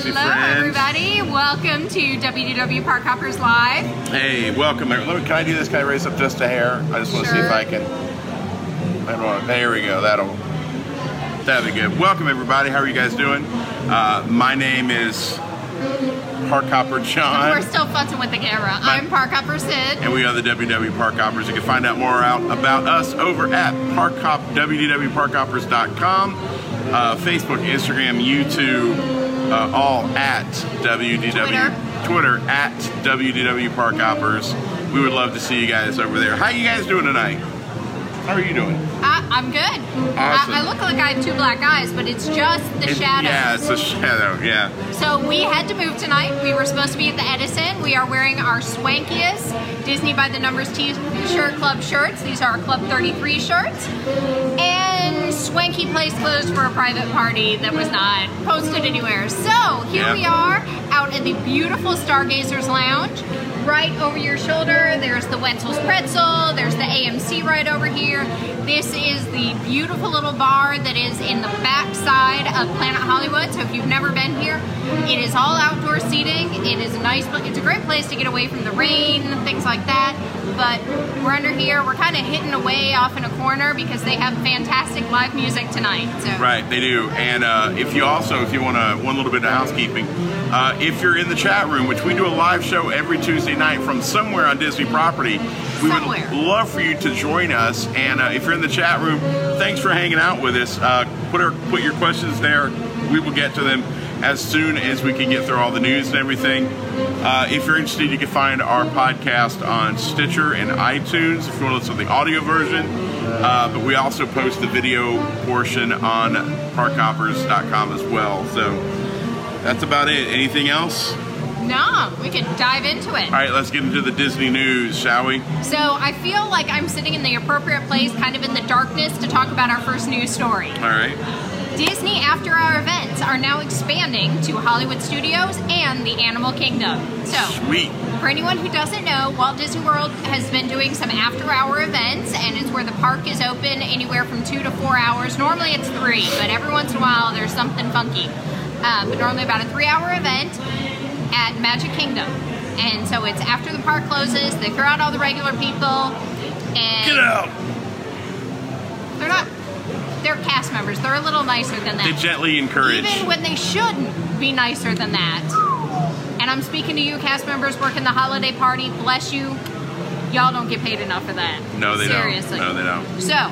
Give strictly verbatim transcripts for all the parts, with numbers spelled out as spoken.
Disney Hello, friends. everybody. Welcome to W D W Park Hoppers Live. Hey, welcome. Let me, can I do this? Can I raise up just a hair? I just want to Sure. see if I can. I don't know. There we go. That'll that'll be good. Welcome, everybody. How are you guys doing? Uh, my name is Park Hopper John. We're still futzing with the camera. My- I'm Park Hopper Sid. And we are the W W Park Hoppers. You can find out more out about us over at Park Hop, W D W Park Hoppers dot com. Uh, Facebook, Instagram, YouTube, uh, all at W D W. Twitter. Twitter at W D W Park Hoppers. We would love to see you guys over there. How you guys doing tonight? How are you doing? I, I'm good. Awesome. I, I look like I have two black eyes, but it's just the It- shadows. Yeah, it's a shadow, yeah. So we had to move tonight. We were supposed to be at the Edison. We are wearing our swankiest Disney by the Numbers T-shirt club shirts. These are our Club thirty-three shirts. And swanky place closed for a private party that was not posted anywhere. So here Yep. we are out in the beautiful Stargazers Lounge. Right over your shoulder, there's the Wetzel's Pretzel. There's the A M C right over here. This is the beautiful little bar that is in the back side of Planet Hollywood. So if you've never been here, it is all outdoor seating. It is a nice, it's a great place to get away from the rain and things like that. But we're under here. We're kind of hidden away off in a corner because they have fantastic live music tonight. So Right, they do. And uh, if you also, if you want to, one little bit of housekeeping, uh, if you're in the chat room, which we do a live show every Tuesday night from somewhere on Disney property, we Somewhere. would love for you to join us. And uh, if you're in the chat room, thanks for hanging out with us. Uh, put our, put your questions there. We will get to them as soon as we can get through all the news and everything. Uh, if you're interested, you can find our podcast on Stitcher and iTunes if you want to listen to the audio version. Uh, but we also post the video portion on park hoppers dot com as well. So that's about it. Anything else? no, we could dive into it. All right, let's get into the Disney news, shall we? So I feel like I'm sitting in the appropriate place, kind of in the darkness, to talk about our first news story. All right. Disney After Hour events are now expanding to Hollywood Studios and the Animal Kingdom. So, Sweet. for anyone who doesn't know, Walt Disney World has been doing some after-hour events, and it's where the park is open anywhere from two to four hours. Normally it's three, but every once in a while there's something funky. Uh, but normally about a three-hour event at Magic Kingdom. And so it's after the park closes, they throw out all the regular people, and Get out. they're not, they're cast members. They're a little nicer than that. They gently encourage. Even when they shouldn't be nicer than that. And I'm speaking to you, cast members working the holiday party. Bless you. Y'all don't get paid enough for that. No, they Seriously. don't. No, they don't. So,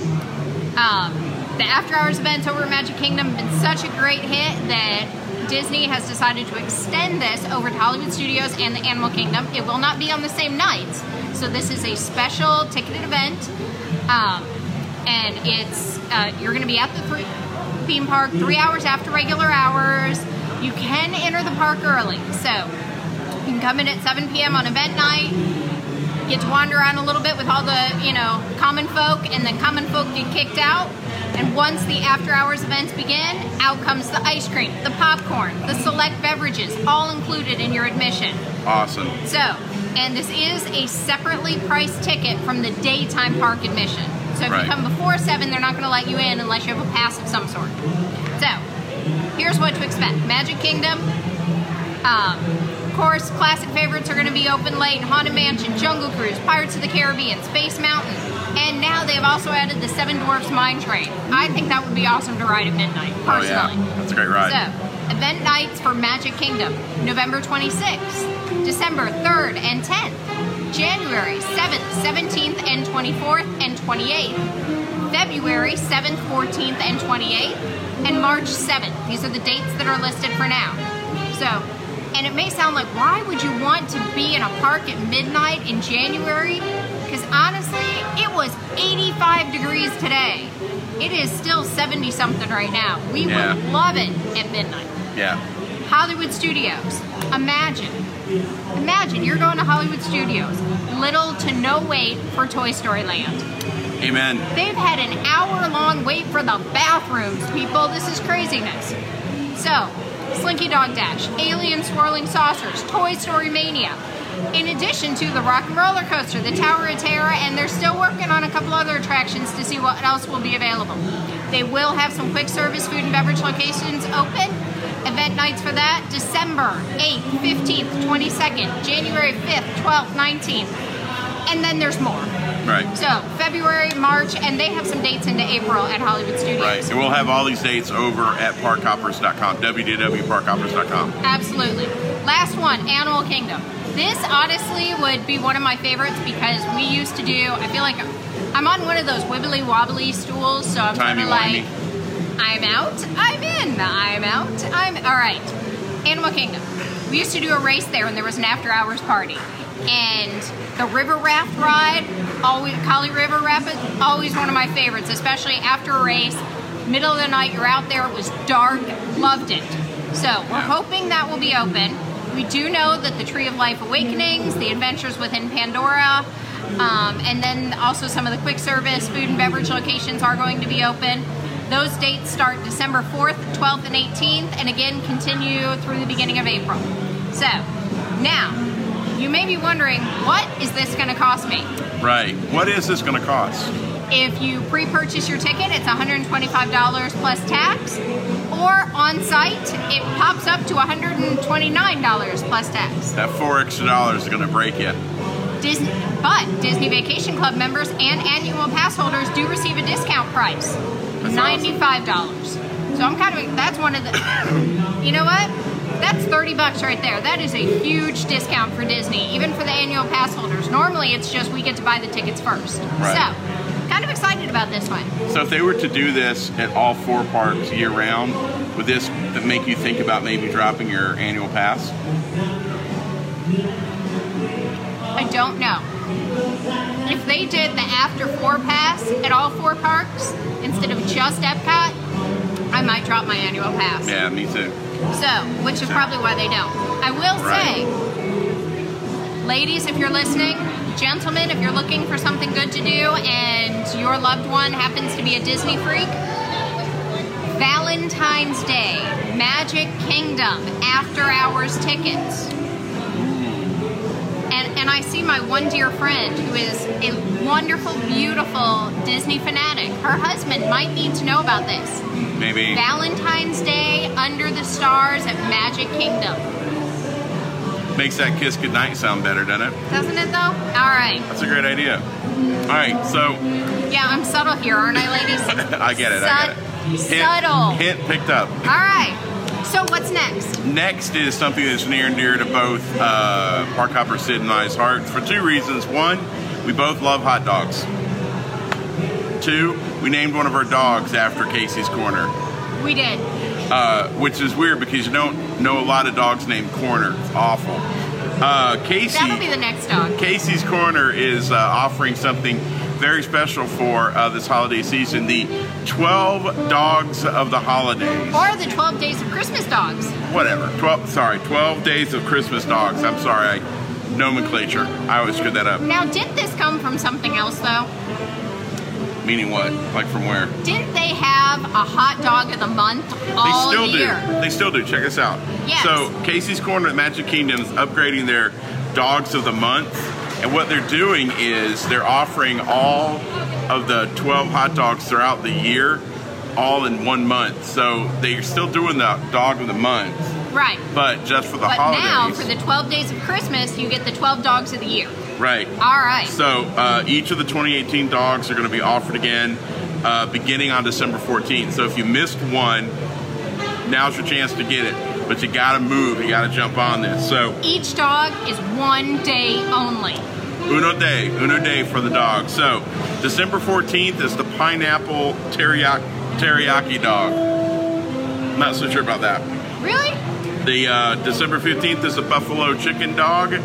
um, the After Hours events over at Magic Kingdom have been such a great hit that Disney has decided to extend this over to Hollywood Studios and the Animal Kingdom. It will not be on the same nights. So this is a special ticketed event. Um, and it's, uh, you're going to be at the three, theme park three hours after regular hours. You can enter the park early. So you can come in at seven p.m. on event night, get to wander around a little bit with all the, you know, common folk, and then common folk get kicked out. And once the after hours events begin, out comes the ice cream, the popcorn, the select beverages, all included in your admission. Awesome. So, and this is a separately priced ticket from the daytime park admission. So if Right. you come before seven, they're not going to let you in unless you have a pass of some sort. So, here's what to expect. Magic Kingdom, um, of course, classic favorites are going to be Open Late, Haunted Mansion, Jungle Cruise, Pirates of the Caribbean, Space Mountain, and now they've also added the Seven Dwarfs Mine Train. I think that would be awesome to ride at midnight, Oh, personally. yeah. That's a great ride. So, event nights for Magic Kingdom, November twenty-sixth, December third and tenth, January seventh, seventeenth, and twenty-fourth and twenty-eighth, February seventh, fourteenth, and twenty-eighth, and March seventh. These are the dates that are listed for now. So, and it may sound like, why would you want to be in a park at midnight in January? Because honestly, it was eighty-five degrees today. It is still seventy something right now. We Yeah. would love it at midnight. Yeah. Hollywood Studios. Imagine. Imagine you're going to Hollywood Studios. Little to no wait for Toy Story Land. Amen. They've had an hour-long wait for the bathrooms, people. This is craziness. So, Slinky Dog Dash, Alien Swirling Saucers, Toy Story Mania. In addition to the Rock and Roller Coaster, the Tower of Terror, and they're still working on a couple other attractions to see what else will be available. They will have some quick service food and beverage locations open. Event event nights for that: December eighth, fifteenth, twenty-second, January fifth, twelfth, nineteenth. And then there's more. Right. So February, March, and they have some dates into April at Hollywood Studios. Right. And we'll have all these dates over at park hoppers dot com, w w w dot park hoppers dot com. Absolutely. Last one, Animal Kingdom. This honestly would be one of my favorites because we used to do, I feel like I'm on one of those wibbly wobbly stools, so I'm kind of like, I'm out, I'm in, I'm out, I'm, all right. Animal Kingdom. We used to do a race there when there was an after hours party. And the river raft ride, always, Kali River Rapids, always one of my favorites, especially after a race. Middle of the night, you're out there, it was dark, loved it. So we're hoping that will be open. We do know that the Tree of Life Awakenings, the Adventures Within Pandora, um, and then also some of the quick service food and beverage locations are going to be open. Those dates start December fourth, twelfth, and eighteenth, and again continue through the beginning of April. So, now, you may be wondering, what is this going to cost me? Right. What is this going to cost? If you pre-purchase your ticket, it's one hundred twenty-five dollars plus tax. Or on-site, it pops up to one hundred twenty-nine dollars plus tax. That four extra dollars is going to break you. Disney, but Disney Vacation Club members and annual pass holders do receive a discount price, That's ninety-five dollars. Awesome. So I'm kind of, that's one of the, you know what? That's thirty bucks right there. That is a huge discount for Disney, even for the annual pass holders. Normally, it's just we get to buy the tickets first. Right. So, kind of excited about this one. So if they were to do this at all four parks year round, would this make you think about maybe dropping your annual pass? I don't know. If they did the after four pass at all four parks instead of just Epcot, I might drop my annual pass. Yeah, me too. So, which is probably why they don't. I will Right. say, ladies, if you're listening, gentlemen, if you're looking for something good to do and your loved one happens to be a Disney freak, Valentine's Day, Magic Kingdom, after hours tickets. And, and I see my one dear friend who is a wonderful, beautiful Disney fanatic. Her husband might need to know about this. Maybe. Valentine's Day under the stars at Magic Kingdom. Makes that kiss goodnight sound better, doesn't it? Doesn't it though? All right. That's a great idea. All right, so. Yeah, I'm subtle here, aren't I, ladies? I get it, Sut- I get it. Hint, subtle. Hint picked up. All right. So what's next? Next is something that's near and dear to both uh, Park Hopper Sid and I's hearts for two reasons. One, we both love hot dogs. Two, we named one of our dogs after Casey's Corner. We did. Uh, which is weird because you don't know a lot of dogs named Corner. It's awful. Uh, Casey, That'll be the next dog. Casey's Corner is uh, offering something very special for uh, this holiday season, the twelve Dogs of the Holidays. Or the twelve Days of Christmas Dogs. Whatever. twelve, sorry, twelve Days of Christmas Dogs. I'm sorry, I, nomenclature. I always screw that up. Now, didn't this come from something else, though? Meaning what? Like from where? Didn't they have a hot dog of the month all They still year? do. They still do. Check this out. Yes. So Casey's Corner at Magic Kingdom is upgrading their Dogs of the Month. And what they're doing is they're offering all of the twelve hot dogs throughout the year, all in one month. So they're still doing the Dog of the Month, Right. but just for the But holidays. now, for the twelve Days of Christmas, you get the twelve Dogs of the Year. Right. All right. So uh, each of the twenty eighteen dogs are going to be offered again uh, beginning on December fourteenth. So if you missed one, now's your chance to get it. But you got to move. You got to jump on this. So Each dog is one day only. Uno Day. Uno Day for the dog. So December fourteenth is the pineapple teriyaki, teriyaki dog. I'm not so sure about that. Really? The uh, December fifteenth is the buffalo chicken dog.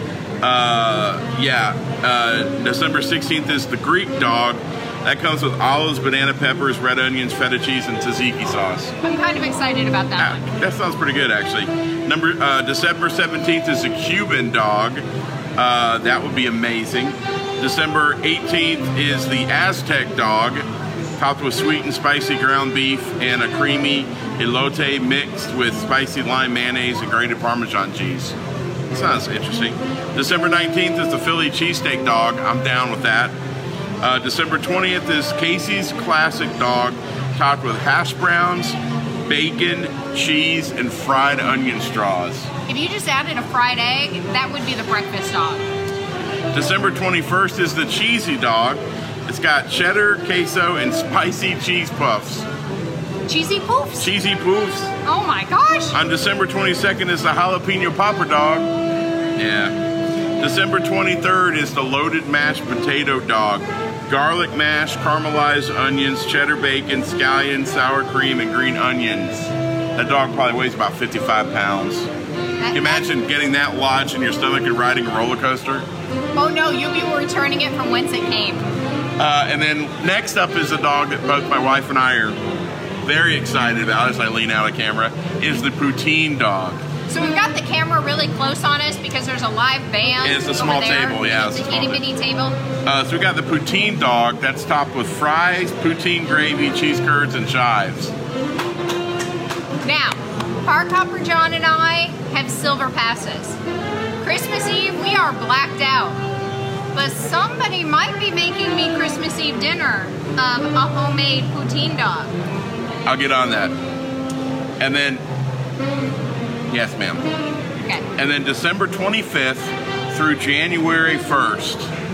Uh, yeah. Uh, December sixteenth is the Greek dog. That comes with olives, banana peppers, red onions, feta cheese, and tzatziki sauce. I'm kind of excited about that Ah, one. that sounds pretty good, actually. Number uh, December seventeenth is a Cuban dog. Uh, that would be amazing. December eighteenth is the Aztec dog, topped with sweet and spicy ground beef and a creamy elote mixed with spicy lime mayonnaise and grated Parmesan cheese. Sounds interesting. December nineteenth is the Philly cheesesteak dog. I'm down with that. Uh, December twentieth is Casey's Classic Dog, topped with hash browns, bacon, cheese, and fried onion straws. If you just added a fried egg, that would be the breakfast dog. December twenty-first is the cheesy dog. It's got cheddar, queso, and spicy cheese puffs. Cheesy poofs? Cheesy poofs. Oh my gosh! On December twenty-second is the jalapeno popper dog. Yeah. December twenty-third is the loaded mashed potato dog. Garlic mash, caramelized onions, cheddar bacon, scallion, sour cream, and green onions. That dog probably weighs about fifty-five pounds. Can you imagine getting that lodged in your stomach and riding a roller coaster? Oh no, you'll be returning it from whence it came. Uh, and then next up is a dog that both my wife and I are very excited about as I lean out of camera, is the poutine dog. So we've got the camera really close on us because there's a live band. It's a small over there. table, yeah. It's, It's an a itty small bitty table. Uh, so we got the poutine dog that's topped with fries, poutine gravy, cheese curds, and chives. Now, Park Hopper John and I have silver passes. Christmas Eve, we are blacked out. But somebody might be making me Christmas Eve dinner of a homemade poutine dog. I'll get on that. And then, yes, ma'am. Okay. And then December twenty-fifth through January first,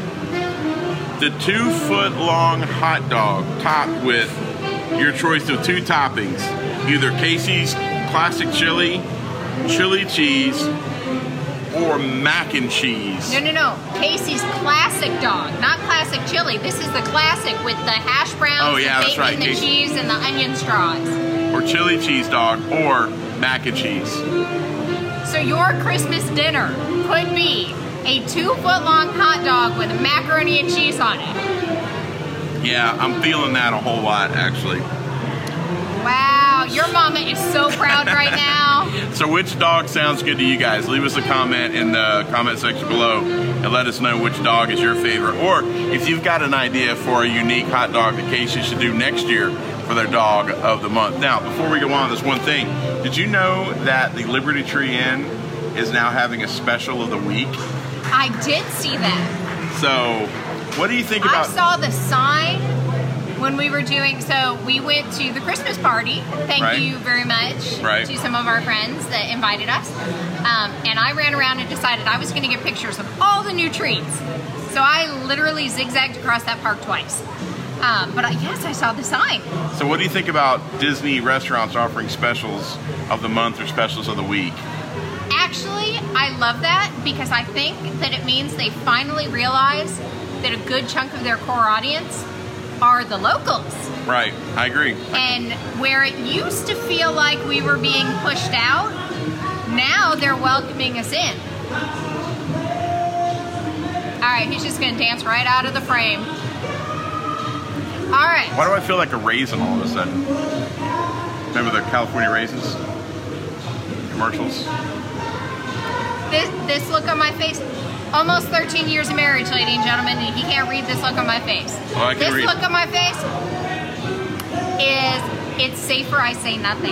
the two-foot-long hot dog topped with your choice of two toppings, either Casey's classic chili, chili cheese, or mac and cheese. No, no, no. Casey's classic dog, not classic chili. This is the classic with the hash browns, Oh, yeah, the that's bacon, right, the Casey. cheese, and the onion straws. Or chili cheese dog, or mac and cheese. So your Christmas dinner could be a two-foot-long hot dog with macaroni and cheese on it. Yeah, I'm feeling that a whole lot, actually. Wow, your mama is so proud right now. So which dog sounds good to you guys? Leave us a comment in the comment section below and let us know which dog is your favorite. Or if you've got an idea for a unique hot dog that Casey should do next year for their dog of the month. Now, before we go on, there's one thing. Did you know that the Liberty Tree Inn is now having a special of the week? I did see that. So what do you think I about... saw the sign when we were doing, so we went to the Christmas party. Thank Right. you very much Right. to some of our friends that invited us. Um, and I ran around and decided I was going to get pictures of all the new treats. So I literally zigzagged across that park twice. Um, but I, yes, I saw the sign. So what do you think about Disney restaurants offering specials of the month or specials of the week? Actually, I love that because I think that it means they finally realize that a good chunk of their core audience are the locals. Right, I agree. And where it used to feel like we were being pushed out, now they're welcoming us in. All right, he's just gonna dance right out of the frame. All right. Why do I feel like a raisin all of a sudden? Remember the California raisins commercials? This, this look on my face, almost thirteen years of marriage, ladies and gentlemen, and he can't read this look on my face. Oh, I can this read. look on my face is, it's safer I say nothing.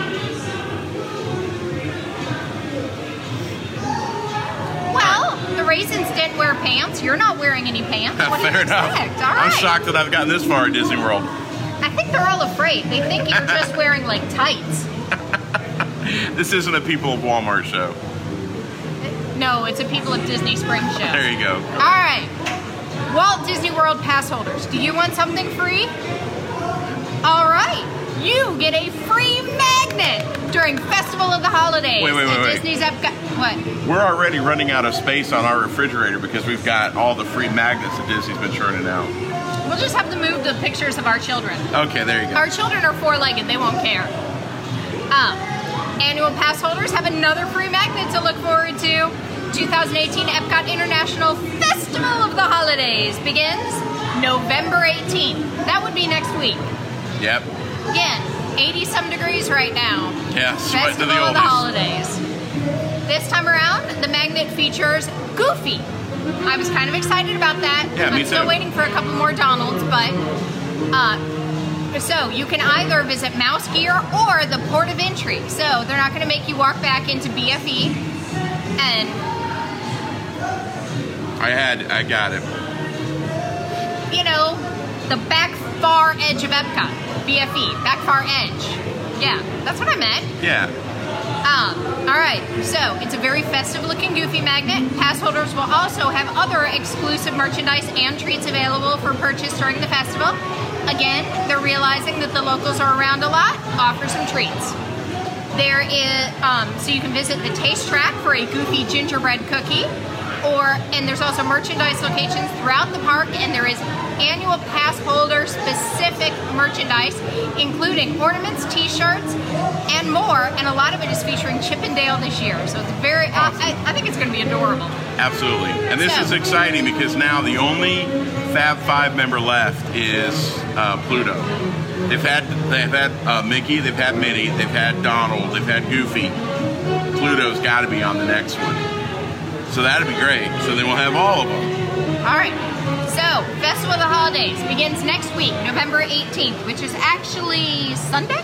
Well, the raisins didn't wear pants. You're not wearing any pants. What do Fair you enough. expect? All I'm right. shocked that I've gotten this far at Disney World. I think they're all afraid. They think you're just wearing like tights. This isn't a People of Walmart show. No, it's a People of Disney Spring show. There you go. All right. Walt Disney World pass holders, do you want something free? All right. You get a free magnet during Festival of the Holidays. Wait, wait, wait, at wait. Disney's Epcot. What? We're already running out of space on our refrigerator because we've got all the free magnets that Disney's been churning out. We'll just have to move the pictures of our children. Okay, there you go. Our children are four-legged. They won't care. Um, annual pass holders have another free magnet to look forward to. twenty eighteen Epcot International Festival of the Holidays begins November eighteenth. That would be next week. Yep. Again, eighty some degrees right now. Yeah, sweating to Festival the of the oldies. Holidays. This time around, the magnet features Goofy. I was kind of excited about that. Yeah, me I'm still too. waiting for a couple more Donalds, but uh, so you can either visit Mouse Gear or the Port of Entry. So they're not going to make you walk back into B F E. And I had, I got it. you know, the back far edge of Epcot, B F E, back far edge. Yeah, that's what I meant. Yeah. Um, all right, so it's a very festive-looking Goofy magnet. Pass holders will also have other exclusive merchandise and treats available for purchase during the festival. Again, they're realizing that the locals are around a lot. Offer some treats. There is, um, so you can visit the Taste Track for a Goofy gingerbread cookie, or and there's also merchandise locations throughout the park, and there is annual pass holder specific merchandise, including ornaments, t-shirts, and more, and a lot of it is featuring Chip and Dale this year, so it's very, awesome. I, I think it's going to be adorable. Absolutely. And this so, is exciting because now the only Fab Five member left is uh, Pluto. They've had they've had uh, Mickey, they've had Minnie, they've had Donald, they've had Goofy. Pluto's got to be on the next one. So that'd be great. So then we'll have all of them. All right. So, Festival of the Holidays begins next week, November eighteenth, which is actually Sunday?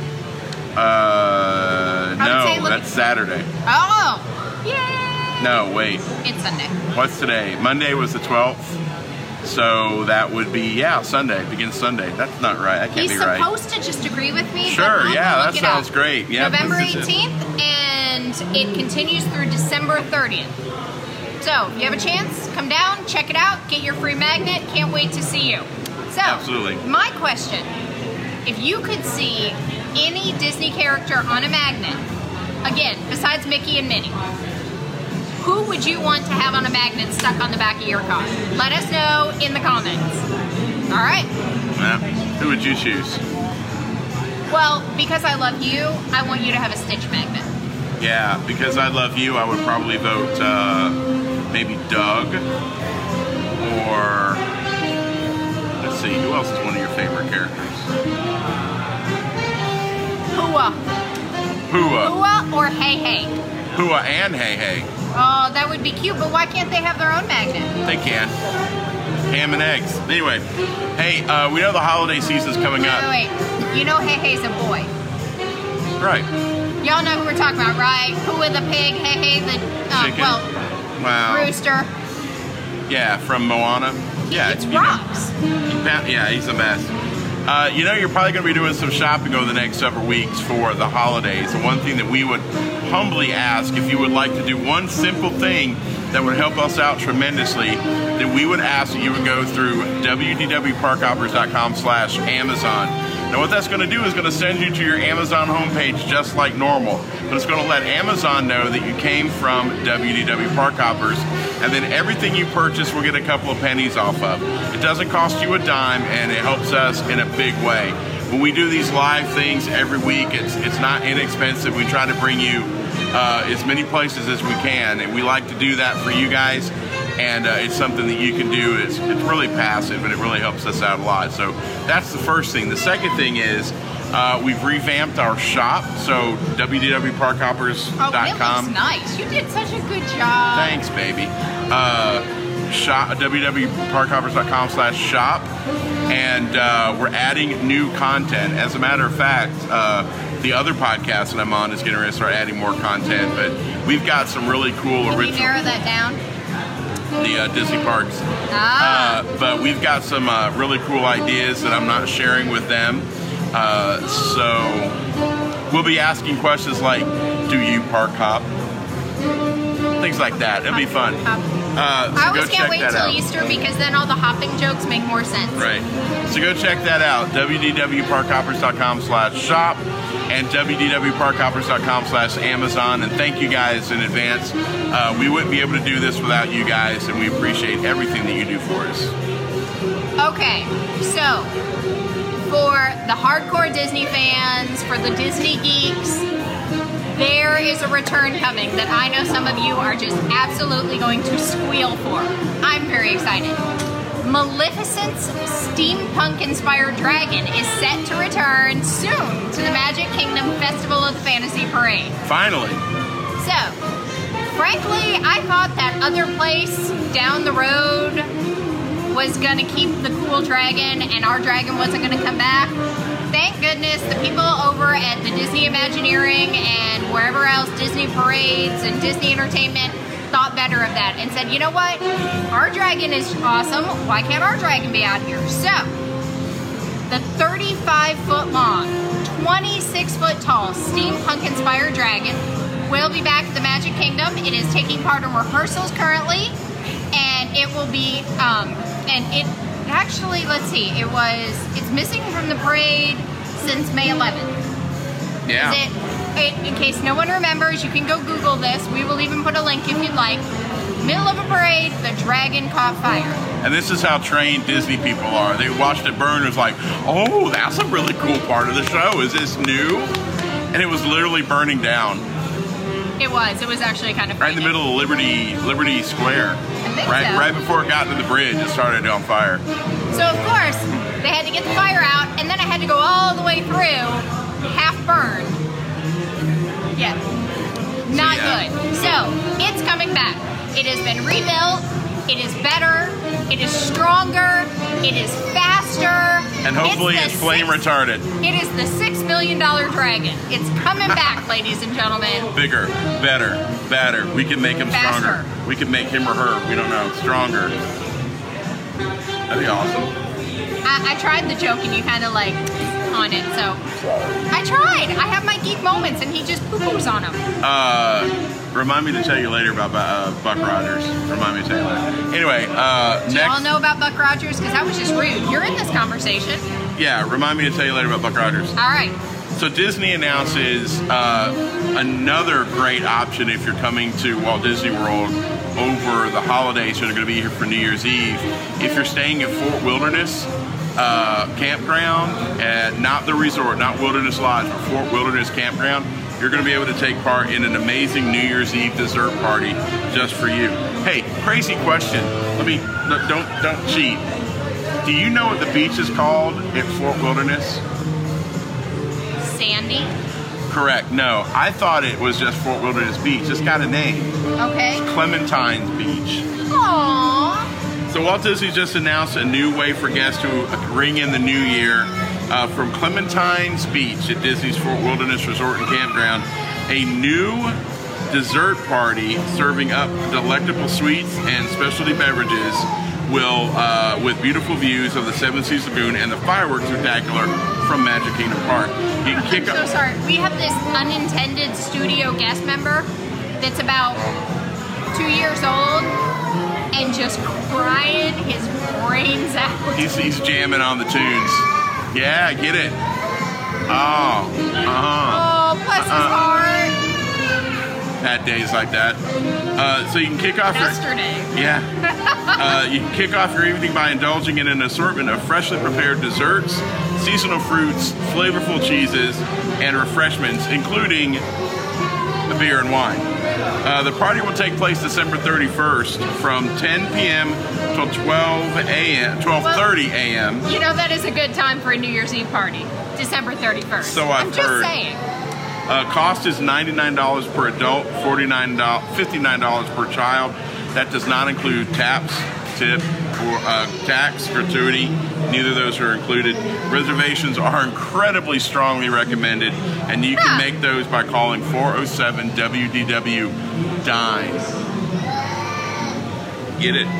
Uh, no, look- that's Saturday. Oh, yay! No, wait. It's Sunday. What's today? Monday was the twelfth. So that would be, yeah, Sunday. Begins Sunday. That's not right. That can't He's be right. supposed to just agree with me. Sure, but I yeah, will that look it sounds up. great. Yeah, November this is it. eighteenth, and it continues through December thirtieth. So, if you have a chance, come down, check it out, get your free magnet. Can't wait to see you. So, Absolutely. my question, if you could see any Disney character on a magnet, again, besides Mickey and Minnie, who would you want to have on a magnet stuck on the back of your car? Let us know in the comments. All right. Yeah. Who would you choose? Well, because I love you, I want you to have a Stitch magnet. Yeah, because I love you, I would probably vote uh, maybe Doug. Or, let's see, who else is one of your favorite characters? Hua. Hua. Hua or Hey Hey. Hua and Hey Hey. Oh, that would be cute, but why can't they have their own magnet? They can. Ham and eggs. Anyway, hey, uh, we know the holiday season's coming Wait, up. wait, wait. You know Hey Hey's a boy. Right. Y'all know who we're talking about, right? Hua the pig, Hey Hey the, uh, Chicken. well, Wow. rooster. Yeah, from Moana. Yeah, It's you know. rocks. Yeah, he's the best. Uh, you know, you're probably going to be doing some shopping over the next several weeks for the holidays. And one thing that we would humbly ask, if you would like to do one simple thing that would help us out tremendously, then we would ask that you would go through www.parkhoppers.com slash Amazon. Now what that's going to do is going to send you to your Amazon homepage just like normal. But it's going to let Amazon know that you came from W D W Park Hoppers, and then everything you purchase will get a couple of pennies off of. It doesn't cost you a dime, and it helps us in a big way. When we do these live things every week, it's it's not inexpensive. We try to bring you uh, as many places as we can, and we like to do that for you guys. And uh, it's something that you can do. It's, it's really passive, and it really helps us out a lot. So that's the first thing. The second thing is uh, we've revamped our shop. So w w w dot park hoppers dot com. Oh, it looks nice. You did such a good job. Thanks, baby. Uh, shop, w w w dot park hoppers dot com slash shop. And uh, we're adding new content. As a matter of fact, uh, the other podcast that I'm on is getting ready to start adding more content. But we've got some really cool Can original... you narrow that down? The uh, Disney parks. Ah. Uh, but we've got some uh, really cool ideas that I'm not sharing with them. Uh, so we'll be asking questions like, do you park hop? Things like that. It'll be fun. Uh, so I go always can't check wait that till out. Easter because then all the hopping jokes make more sense. Right. So go check that out. w w w dot park hoppers dot com slash shop and w w w dot park hoppers dot com slash Amazon. And thank you guys in advance. Uh, we wouldn't be able to do this without you guys, and we appreciate everything that you do for us. Okay, so for the hardcore Disney fans, for the Disney geeks, there is a return coming that I know some of you are just absolutely going to squeal for. I'm very excited. Maleficent's steampunk-inspired dragon is set to return soon to the Magic Kingdom Festival of the Fantasy Parade. Finally. So, frankly, I thought that other place down the road was gonna keep the cool dragon and our dragon wasn't gonna come back. Thank goodness the people over at the Disney Imagineering and wherever else, Disney Parades and Disney Entertainment, thought better of that and said, you know what? Our dragon is awesome. Why can't our dragon be out here? So, the thirty-five foot long, twenty-six foot tall steampunk inspired dragon will be back at the Magic Kingdom. It is taking part in rehearsals currently, and it will be, um, and it actually, let's see, it was, it's missing from the parade since May eleventh. Yeah. Is it, it, in case no one remembers, you can go Google this. We will even put a link if you'd like. Middle of a parade, the dragon caught fire. And this is how trained Disney people are. They watched it burn and was like, oh, that's a really cool part of the show. Is this new? And it was literally burning down. It was. It was actually kind of right in the middle of Liberty Liberty Square. I think right, so. right before it got to the bridge, it started on fire. So of course, they had to get the fire out, and then I had to go all the way through, half burned. Yeah. Not So, yeah. good. So, it's coming back. It has been rebuilt. It is better. It is stronger. It is faster. And hopefully it's, it's the flame six, retarded. It is the six million dollar dragon. It's coming back, ladies and gentlemen. Bigger, better, better. We can make him Faster. stronger. We can make him or her, we don't know, stronger. That'd be awesome. I, I tried the joke and you kind of like on it, so I tried. I have my geek moments and he just poo-poos on them. Uh, remind me to tell you later about uh, Buck Rogers. Remind me to tell you later. Anyway, uh, Do next. y'all know about Buck Rogers? Because that was just rude. You're in this conversation. Yeah, remind me to tell you later about Buck Rogers. All right. So Disney announces uh, another great option if you're coming to Walt Disney World over the holidays. So they're going to be here for New Year's Eve. If you're staying at Fort Wilderness uh, Campground, at not the resort, not Wilderness Lodge, but Fort Wilderness Campground, you're going to be able to take part in an amazing New Year's Eve dessert party just for you. Hey, crazy question. Let me no, don't don't cheat. Do you know what the beach is called at Fort Wilderness? Sandy. Correct. No, I thought it was just Fort Wilderness Beach. It's got a name. Okay. Clementine's Beach. Aww. So Walt Disney just announced a new way for guests to ring in the new year uh, from Clementine's Beach at Disney's Fort Wilderness Resort and Campground. A new dessert party serving up delectable sweets and specialty beverages will, uh, with beautiful views of the Seven Seas Lagoon and the fireworks spectacular from Magic Kingdom Park. You can kick I'm so up. sorry. We have this unintended studio guest member that's about two years old and just crying his brains out. He's, he's jamming on the tunes. Yeah, get it. Oh, uh-huh. Oh, bless his Uh-uh. heart. Had days like that. Uh, so you can kick off your Yesterday. yeah. Uh, you can kick off your evening by indulging in an assortment of freshly prepared desserts, seasonal fruits, flavorful cheeses, and refreshments, including the beer and wine. Uh, the party will take place December thirty-first from ten p.m. till twelve a.m. twelve thirty a.m. You know that is a good time for a New Year's Eve party. December thirty-first. So I've I'm just heard. saying. Uh, cost is ninety-nine dollars per adult, forty-nine dollars, fifty-nine dollars per child. That does not include taps, tip, or uh, tax, gratuity. Neither of those are included. Reservations are incredibly strongly recommended, and you can Huh. make those by calling four oh seven W D W DINE. Get it?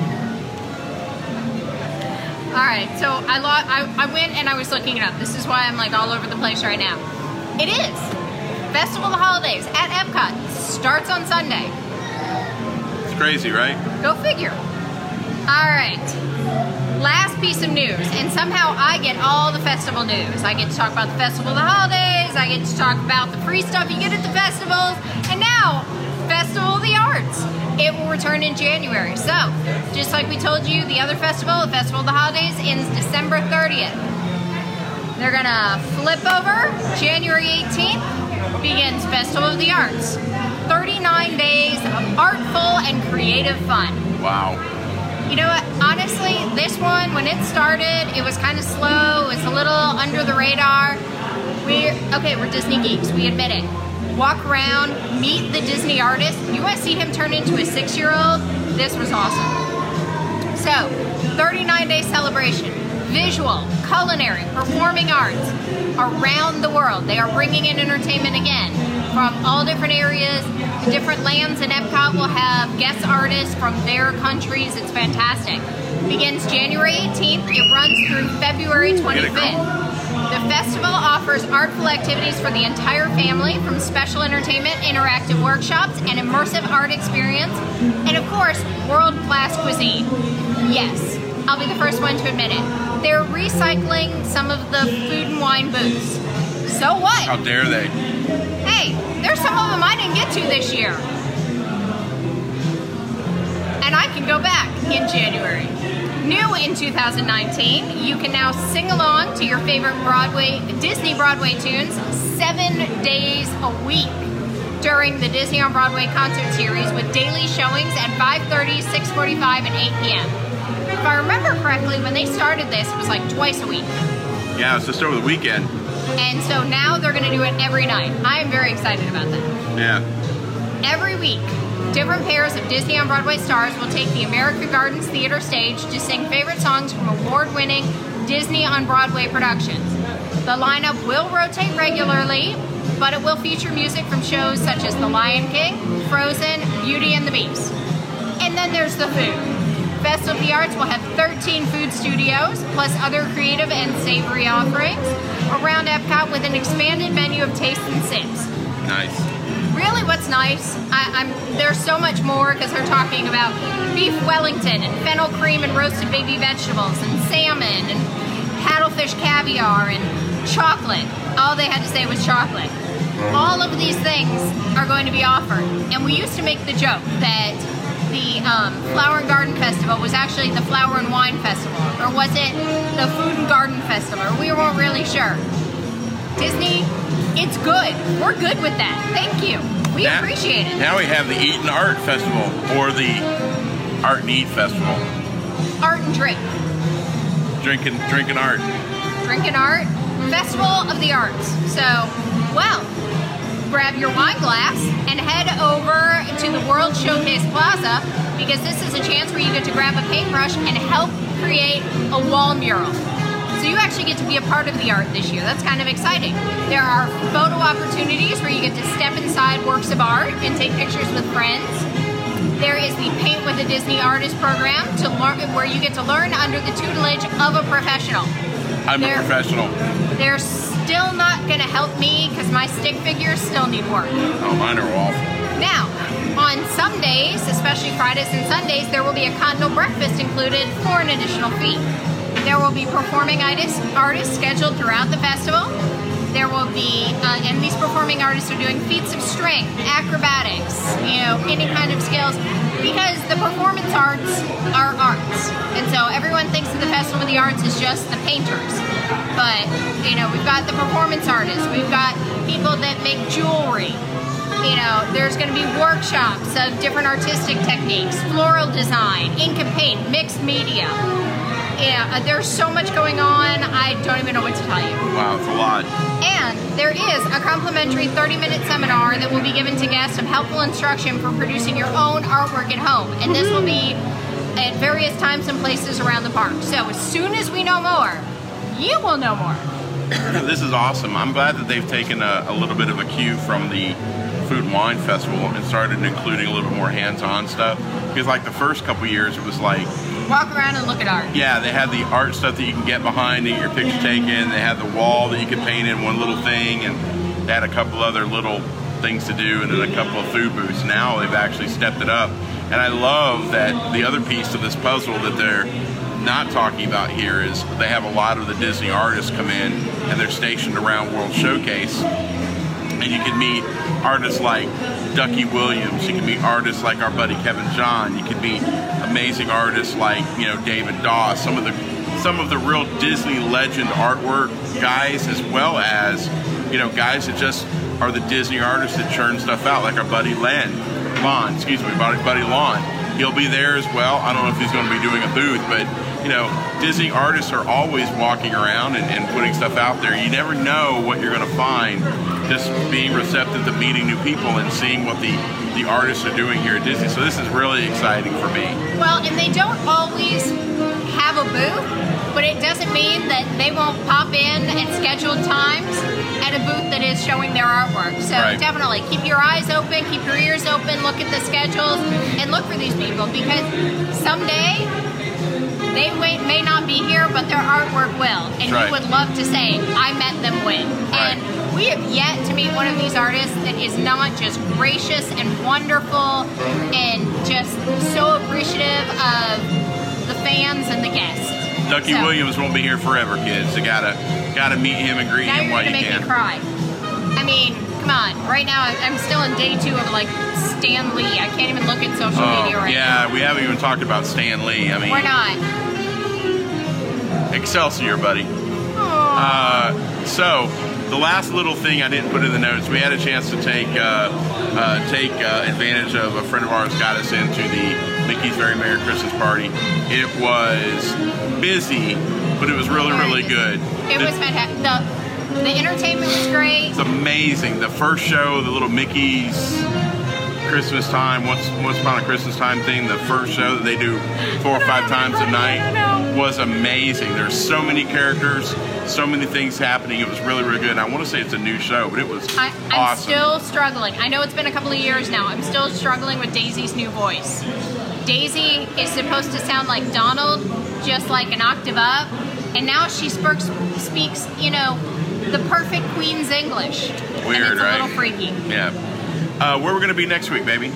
All right, so I, lo- I I went and I was looking it up. This is why I'm like all over the place right now. It is Festival of the Holidays at Epcot starts on Sunday. It's crazy, right? Go figure. All right. Last piece of news, and somehow I get all the festival news. I get to talk about the Festival of the Holidays. I get to talk about the free stuff you get at the festivals, and now Festival of the Arts. It will return in January. So, just like we told you, the other festival, the Festival of the Holidays, ends December thirtieth. They're gonna flip over. January eighteenth begins Festival of the Arts. thirty-nine days of artful and creative fun. Wow. You know what? Honestly, this one, when it started, it was kind of slow. It was a little under the radar. We're, okay, we're Disney geeks. We admit it. Walk around, meet the Disney artist. You want to see him turn into a six-year-old? This was awesome. So, thirty-nine day celebration. Visual, culinary, performing arts around the world. They are bringing in entertainment again from all different areas. The different lands in Epcot will have guest artists from their countries. It's fantastic. Begins January eighteenth. It runs through February twenty-fifth. The The festival offers artful activities for the entire family, from special entertainment, interactive workshops, and immersive art experience, and of course, world-class cuisine. Yes, I'll be the first one to admit it. They're recycling some of the food and wine booths. So what? How dare they? Hey, there's some of them I didn't get to this year. And I can go back in January. New in two thousand nineteen, you can now sing along to your favorite Broadway, Disney Broadway tunes seven days a week during the Disney on Broadway concert series with daily showings at five thirty, six forty-five, and eight p.m. If I remember correctly, when they started this, it was like twice a week. Yeah, it's just over the weekend. And so now they're going to do it every night. I am very excited about that. Yeah. Every week, different pairs of Disney on Broadway stars will take the America Gardens Theater stage to sing favorite songs from award-winning Disney on Broadway productions. The lineup will rotate regularly, but it will feature music from shows such as The Lion King, Frozen, Beauty and the Beast. And then there's the food. Festival of the Arts will have thirteen food studios, plus other creative and savory offerings around Epcot with an expanded menu of tastes and sips. Nice. Really, what's nice, I, I'm there's so much more because they're talking about beef Wellington and fennel cream and roasted baby vegetables and salmon and paddlefish caviar and chocolate. All they had to say was chocolate. All of these things are going to be offered. And we used to make the joke that the um, Flower and Garden Festival was actually the Flower and Wine Festival, or was it the Food and Garden Festival? We weren't really sure. Disney, it's good. We're good with that. Thank you. We now, appreciate it. Now we have the Eat and Art Festival, or the Art and Eat Festival. Art and drink. Drinking, drinking art. Drinking art. Festival of the Arts. So, well, grab your wine glass and head over to the World Showcase Plaza, because this is a chance where you get to grab a paintbrush and help create a wall mural. So you actually get to be a part of the art this year. That's kind of exciting. There are photo opportunities where you get to step inside works of art and take pictures with friends. There is the Paint with a Disney Artist program to learn, where you get to learn under the tutelage of a professional. I'm They're, a professional. They're still not going to help me because my stick figures still need work. Oh, mine are awful. Now, on some days, especially Fridays and Sundays, there will be a continental breakfast included for an additional fee. There will be performing artists, artists scheduled throughout the festival. There will be, uh, and these performing artists are doing feats of strength, acrobatics, you know, any kind of skills, because the performance arts are arts. And so everyone thinks of the Festival of the Arts as just the painters. But, you know, we've got the performance artists, we've got people that make jewelry. You know, there's going to be workshops of different artistic techniques, floral design, ink and paint, mixed media. Yeah, uh, there's so much going on, I don't even know what to tell you. Wow, it's a lot. And there is a complimentary thirty-minute seminar that will be given to guests of helpful instruction for producing your own artwork at home. And this will be at various times and places around the park. So as soon as we know more, you will know more. This is awesome. I'm glad that they've taken a, a little bit of a cue from the Food and Wine Festival and started including a little more hands-on stuff. Because like the first couple years, it was like, walk around and look at art. yeah, they had the art stuff that you can get behind and get your picture taken. They had the wall that you could paint in one little thing, and they had a couple other little things to do, and then a couple of food booths. Now they've actually stepped it up. And I love that the other piece of this puzzle that they're not talking about here is they have a lot of the Disney artists come in, and they're stationed around World Showcase. And you can meet artists like Ducky Williams. You can meet artists like our buddy Kevin John. You can meet amazing artists like, you know, David Doss. Some of the some of the real Disney legend artwork guys, as well as, you know, guys that just are the Disney artists that churn stuff out, like our buddy Len, Lon, excuse me, buddy, buddy Lon. He'll be there as well. I don't know if he's going to be doing a booth, but, you know, Disney artists are always walking around and, and putting stuff out there. You never know what you're going to find just being receptive to meeting new people and seeing what the, the artists are doing here at Disney. So this is really exciting for me. Well, and they don't always have a booth, but it doesn't mean that they won't pop in at scheduled times at a booth that is showing their artwork. So Right. definitely keep your eyes open, keep your ears open, look at the schedules, and look for these people, because someday they may, may not be here, but their artwork will. And Right. you would love to say, I met them when. Right. And we have yet to meet one of these artists that is not just gracious and wonderful and just so appreciative of the fans and the guests. Ducky So, Williams won't be here forever, kids. You gotta gotta meet him and greet Now him you're while gonna you make can. me cry. I mean, come on. Right now, I'm- I'm still in day two of like Stan Lee. I can't even look at social media Oh, right yeah, now. we haven't even talked about Stan Lee. I mean, We're not. Excelsior, buddy. Aw. Uh, so, the last little thing I didn't put in the notes, we had a chance to take uh, uh, take uh, advantage of a friend of ours got us into the Mickey's Very Merry Christmas Party. It was busy, but it was really, Very really busy. good. It The- was fantastic. The, the entertainment was great. It's amazing. The first show, the little Mickey's Christmas time, what's what's upon a Christmas time thing, the first show that they do four or five times a night was amazing. There's so many characters, so many things happening. It was really, really good. And I want to say it's a new show, but it was I, I'm awesome. still struggling. I know it's been a couple of years now. I'm still struggling with Daisy's new voice. Daisy is supposed to sound like Donald, just like an octave up, and now she speaks, speaks, you know, the perfect Queen's English. and Weird, it's a right? little freaky. Yeah. Uh, where we're going to be next week, baby?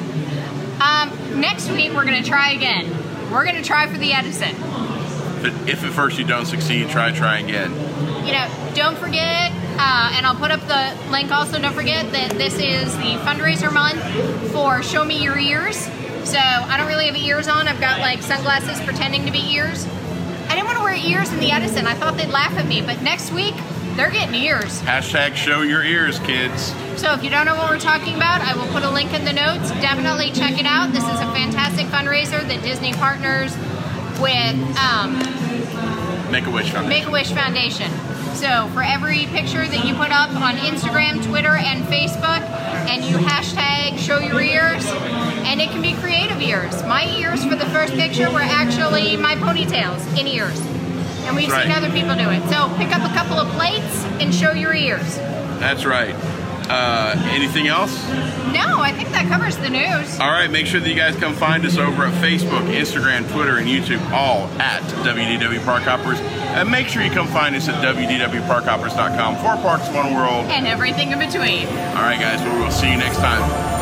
Um, next week we're gonna try again. We're gonna try for the Edison. But if at first you don't succeed, try, try again. You know, don't forget, uh, and I'll put up the link also, don't forget that this is the fundraiser month for Show Me Your Ears. So I don't really have ears on. I've got like sunglasses pretending to be ears. I didn't want to wear ears in the Edison. I thought they'd laugh at me, but next week they're getting ears. Hashtag show your ears, kids. So if you don't know what we're talking about, I will put a link in the notes. Definitely check it out. This is a fantastic fundraiser that Disney partners with um, Make-A-Wish Foundation. Make-A-Wish Foundation. So for every picture that you put up on Instagram, Twitter, and Facebook, and you hashtag show your ears, and it can be creative ears. My ears for the first picture were actually my ponytails in ears. And we've That's seen right. other people do it. So pick up a couple of plates and show your ears. That's right. Uh, anything else? No, I think that covers the news. All right, make sure that you guys come find us over at Facebook, Instagram, Twitter, and YouTube, all at W D W Park Hoppers. And make sure you come find us at W D W park hoppers dot com. Four parks, one world. And everything in between. All right, guys, well, we'll see you next time.